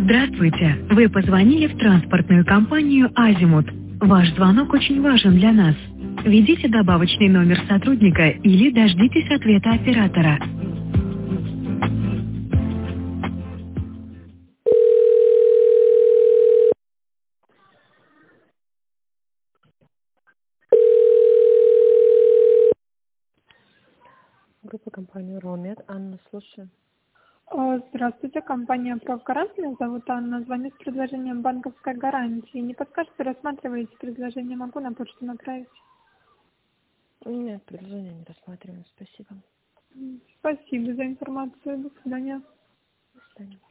Здравствуйте! Вы позвонили в транспортную компанию «Азимут». Ваш звонок очень важен для нас. Введите добавочный номер сотрудника или дождитесь ответа оператора. Группа компании «Ромед». Анна, слушаю. Здравствуйте, компания «Правгарант». Меня зовут Анна. Звоню с предложением банковской гарантии. Не подскажете, рассматриваете предложение? Могу на почту направить. Нет, предложение не рассматриваем. Спасибо. Спасибо за информацию. До свидания. До свидания.